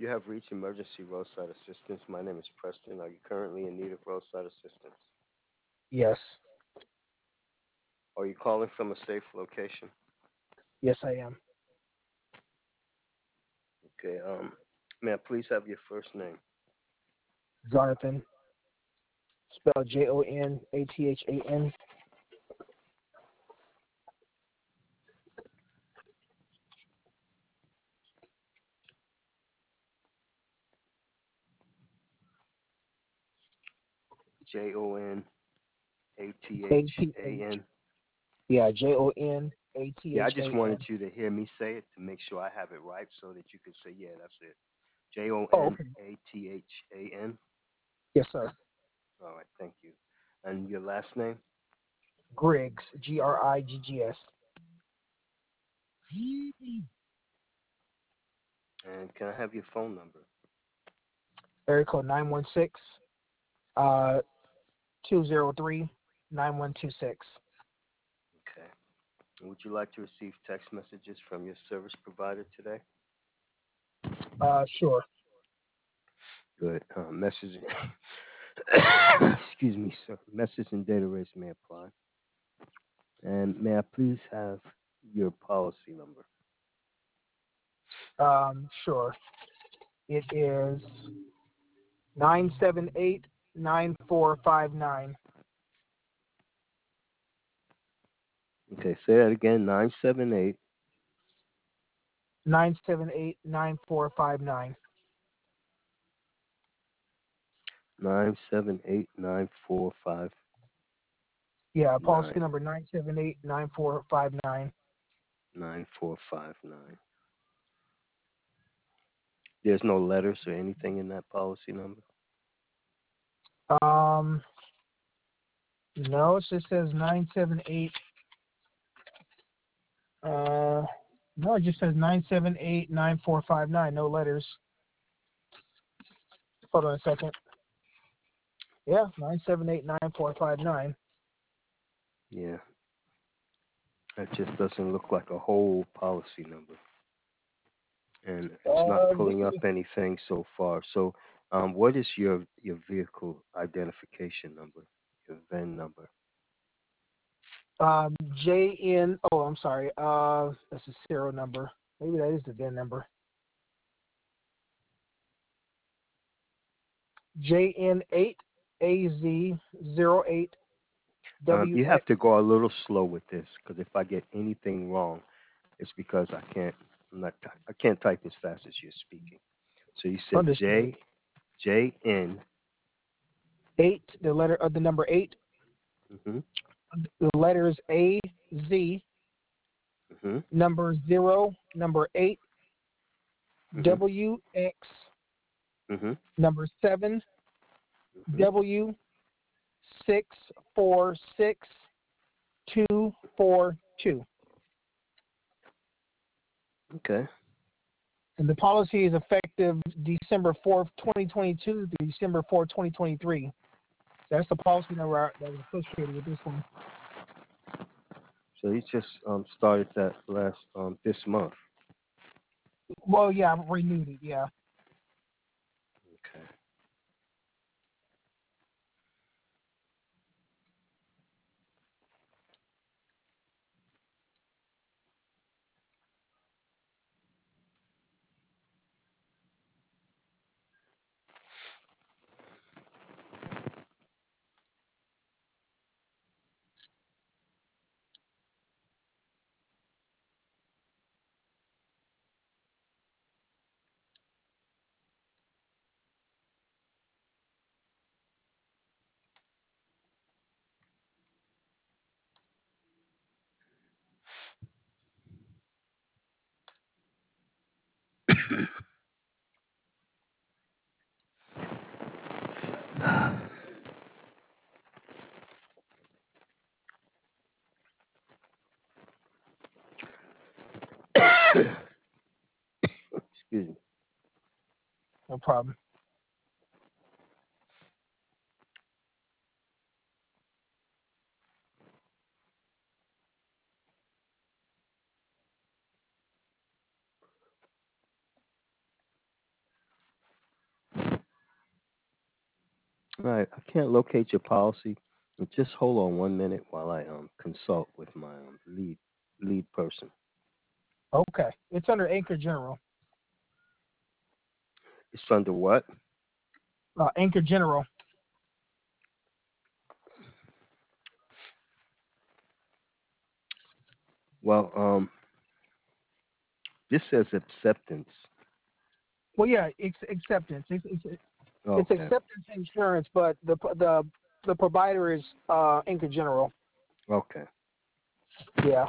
You have reached emergency roadside assistance. My name is Preston. Are you currently in need of roadside assistance? Yes. Are you calling from a safe location? Yes, I am. Okay. May I please have your first name? Jonathan, spelled Jonathan. A-T-H. Jonathan. Yeah, Jonathan. Yeah, I just wanted you to hear me say it to make sure I have it right so that you could say, yeah, that's it. J O Oh, N okay. A T H A N. Yes, sir. All right, thank you. And your last name? Griggs, Griggs. And can I have your phone number? Area code 916 uh 203-9126. Okay. Would you like to receive text messages from your service provider today? Sure. Good. Message. Excuse me, sir. Message and data rates may apply. And may I please have your policy number? Sure. It is 978-9459. Okay, say that again. 978 978-9459. 978 9459. Yeah, policy number 978-9459. 9459. There's no letters or anything in that policy number? Um, no, it just says 978. No, it just says 978-9459. No letters. Hold on a second. Yeah, 978-9459. Yeah, that just doesn't look like a whole policy number. And it's not Give pulling up me anything so far. So, what is your vehicle identification number, your VIN number? JN. Oh, I'm sorry. That's a serial number. Maybe that is the VIN number. You JN8AZ08WX. have to go a little slow with this because if I get anything wrong, it's because I can't. I can't type as fast as you're speaking. So you said Understood. JN. Eight. The number eight. Mhm. The letters AZ. Mhm. Number zero. Number eight. Mhm. WX. Mhm. Number seven. Mhm. W646242. Okay. And the policy is effective December 4th, 2022 to December 4th, 2023. That's the policy number that was associated with this one. So you just started that last this month. Well, yeah, I renewed it, yeah. Okay. Excuse me. No problem. All right, I can't locate your policy. Just hold on 1 minute while I consult with my lead person. Okay. It's under Anchor General. It's under what? Anchor General. Well, this says acceptance. Well, yeah, it's acceptance. It's Okay, acceptance insurance, but the provider is Anchor General. okay. Yeah.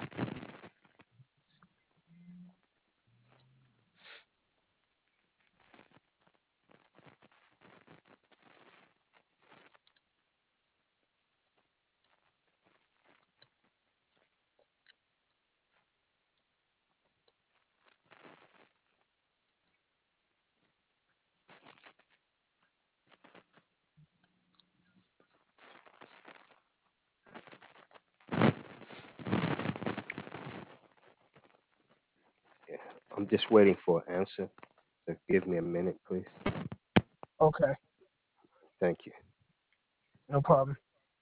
Yeah. I'm just waiting for an answer. So give me a minute, please. Okay. Thank you. No problem.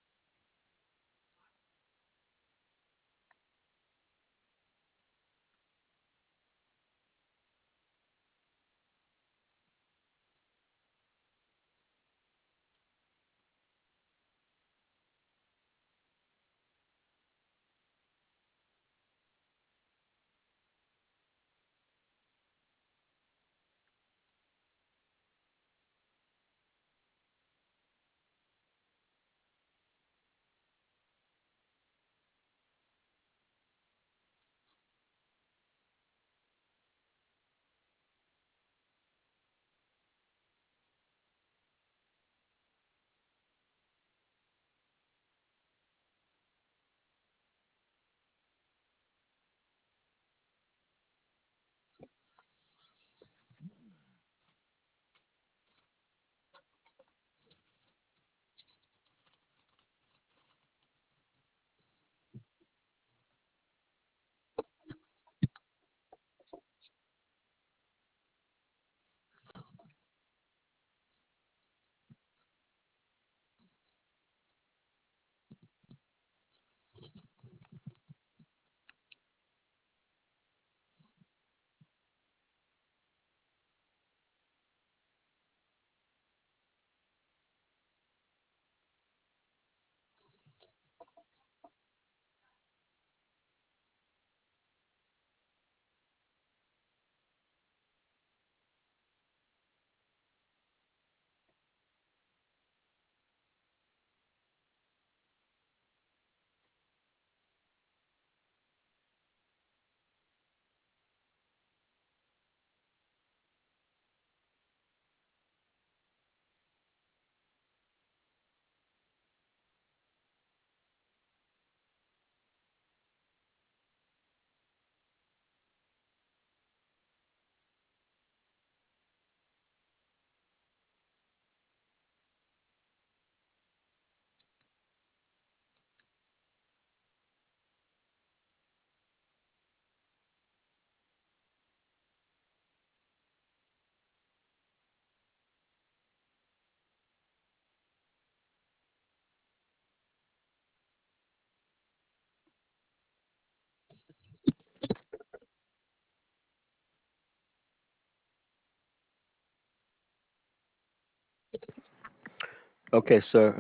Okay, sir.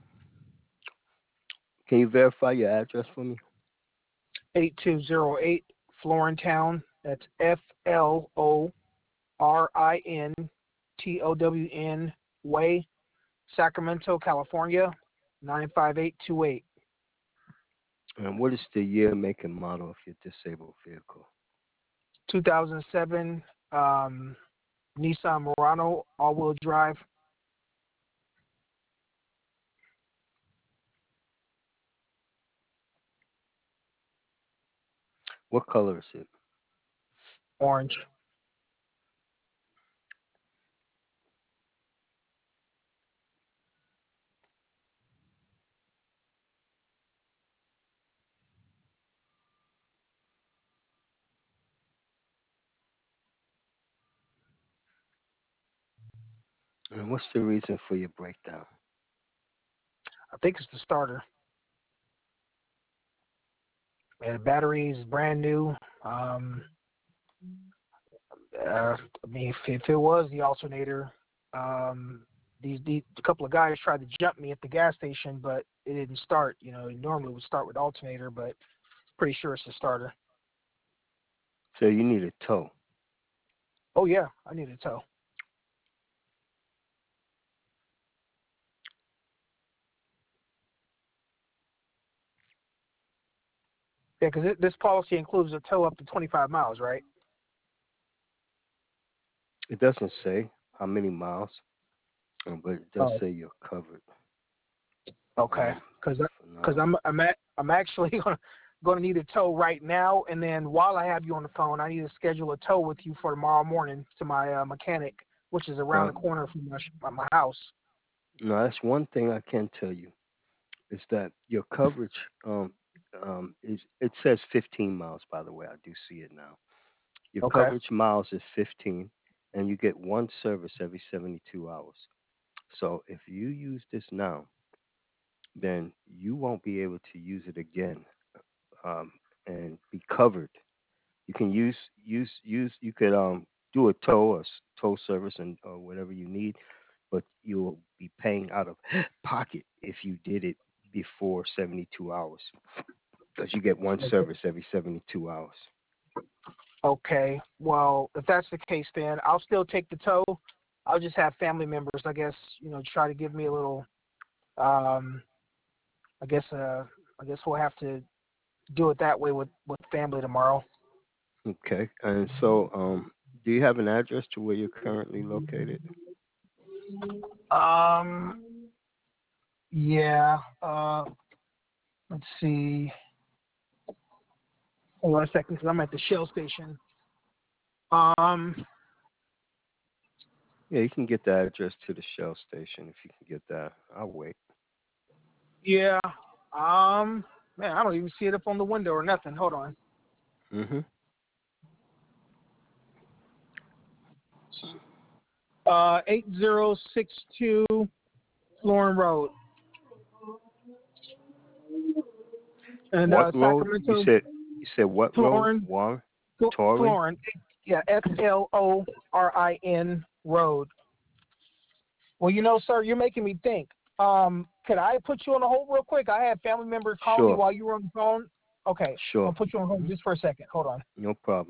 Can you verify your address for me? 8208 Florintown. That's Florintown Way, Sacramento, California, 95828. And what is the year, make, and model of your disabled vehicle? 2007 Nissan Murano all-wheel drive. What color is it? Orange. And what's the reason for your breakdown? I think it's the starter. And the battery is brand new. Um, I mean, if it was the alternator, um, these a couple of guys tried to jump me at the gas station, but it didn't start. You know, it normally would start with alternator, but pretty sure it's the starter. So you need a tow. Oh yeah, I need a tow. Yeah, because this policy includes a tow up to 25 miles, right? It doesn't say how many miles, but it does Oh, say you're covered. okay. Because For now. I'm actually gonna need a tow right now, and then while I have you on the phone, I need to schedule a tow with you for tomorrow morning to my mechanic, which is around Now, the corner from my house. now that's one thing I can tell you is that your coverage is it says 15 miles. By the way, I do see it now. Your Okay. coverage miles is 15, and you get one service every 72 hours. So if you use this now, then you won't be able to use it again um, and be covered. You can use you could do a tow or tow service and or whatever you need, but you'll be paying out of pocket if you did it before 72 hours because you get one service every 72 hours. Okay. Well, if that's the case, then I'll still take the tow. I'll just have family members, I guess, try to give me a little. Um, I guess. I guess we'll have to do it that way with family tomorrow. Okay, and so do you have an address to where you're currently located? Um. Yeah. Let's see. Hold on a second, because I'm at the Shell station. Um. Yeah, you can get the address to the Shell station if you can get that. I'll wait. Yeah. Um. Man, I don't even see it up on the window or nothing. Hold on. Mhm. 8062 Florin Road, and What road? Sacramento. You said what road? Florin. Torin? Florin. Yeah. Florin Road. Well, sir, you're making me think. Could I put you on the hold real quick? I had family members calling me Sure. while you were on the phone. Okay, I'll Sure. put you on hold Mhm. just for a second. Hold on. No problem.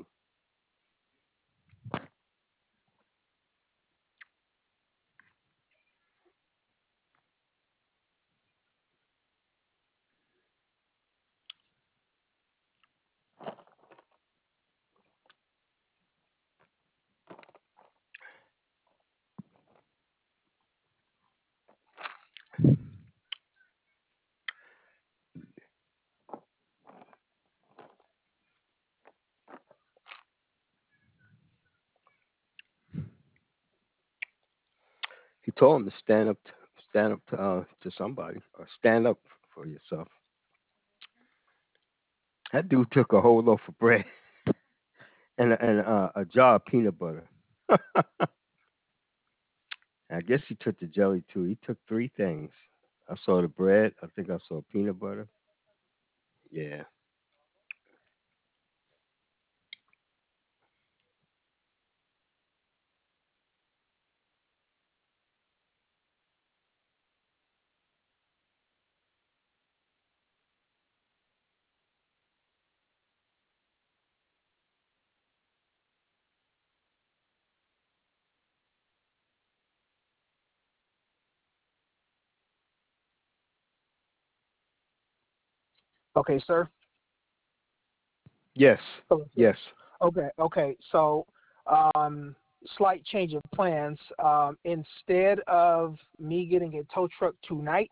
He told him to stand up to somebody or stand up for yourself. That dude took a whole loaf of bread and a jar of peanut butter. I guess he took the jelly too. He took three things. I saw the bread. I think I saw peanut butter. Yeah. Okay, sir. Yes. Hello, sir. Yes. Okay. So, um, slight change of plans. Instead of me getting a tow truck tonight,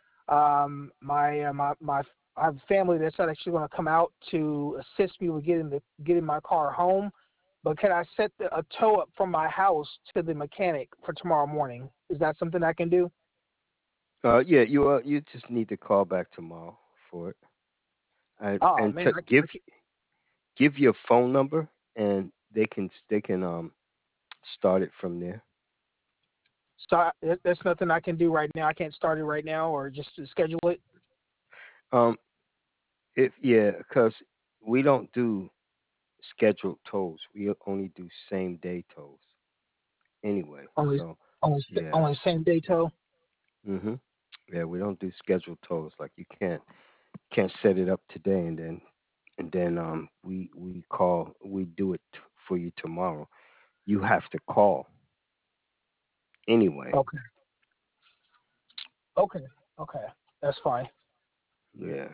my I have a family that's actually going to come out to assist me with getting my car home. But can I set a tow up from my house to the mechanic for tomorrow morning? Is that something I can do? Yeah. You just need to call back tomorrow for it and Oh and man, to give your phone number and they can start it from there. So there's nothing I can do right now. I can't start it right now, or just to schedule it. Um, if yeah, because we don't do scheduled tolls. We only do same day tolls anyway. Only So only yeah. only same day tow. Mhm. Yeah, we don't do scheduled tolls. Like you can't set it up today and then we call we do it for you tomorrow. You have to call anyway. Okay. Okay. Okay. That's fine. Yeah.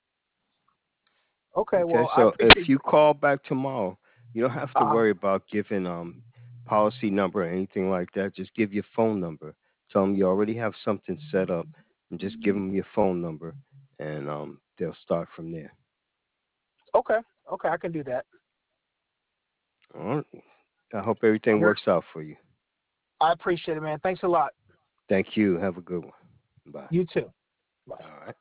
Okay. Okay. Well, I So if appreciate. you call back tomorrow, you don't have to Uh, worry about giving policy number or anything like that. Just give your phone number. Tell them you already have something set up, and just give them your phone number, and they'll start from there. okay. Okay. I can do that. All right. I hope everything You're, works out for you. I appreciate it, man. Thanks a lot. Thank you. Have a good one. Bye. You too. Bye. All right.